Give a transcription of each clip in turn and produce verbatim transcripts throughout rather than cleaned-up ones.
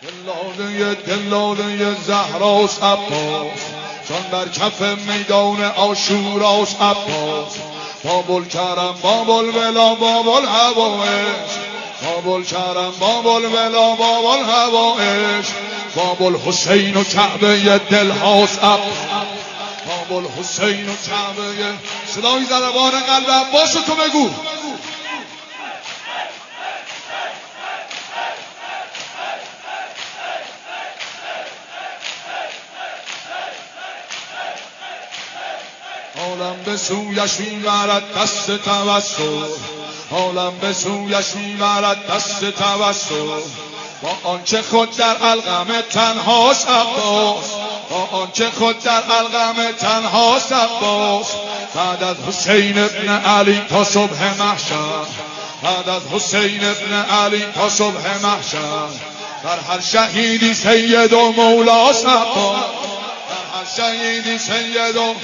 دلاله دلاله زهراست عباس، چون بر کف میدان عاشوراست عباس. بابل کرم بابل ولا بابل هوایش، بابل کرم بابل ولا بابل هوایش. بابل حسین و کعبه دل هاست عباس، بابل حسین و کعبه. صدای زدبان قلب عباس تو بگو. عالم به سویش میبرد دست توسل، عالم به سویش میبرد دست توسل. با آنچه خود در القم تنهاست عباس، با آنچه خود در القم تنهاست عباس. بعد از حسین ابن علی تا صبح محشر، بعد از حسین ابن علی تا صبح محشر. در هر شهیدی سید و مولاست عباس، در هر شهیدی سید و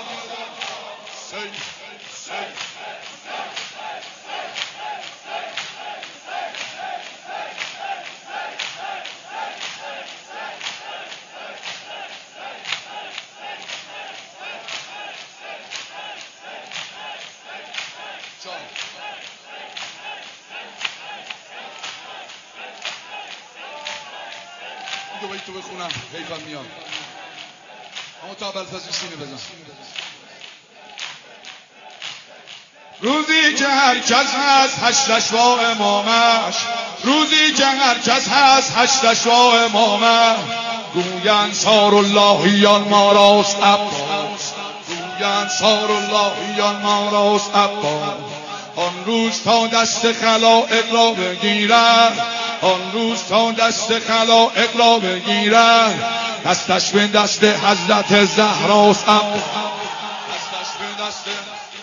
دو بیتو بخونم حیفم میاد، اما تا بلفظ سینه بزن. روزی که هر کس هست هشتش با امامش، روزی که هر کس هست هشتش با امامش. گوی انصار اللهیان ما راست عباس، گوی انصار اللهیان ما راست عباس. آن روز تا دست خلائق را بگیرد، آن روز تا دست خلائق را بگیرد. دستش به دست حضرت زهراست عباس، دستش به دست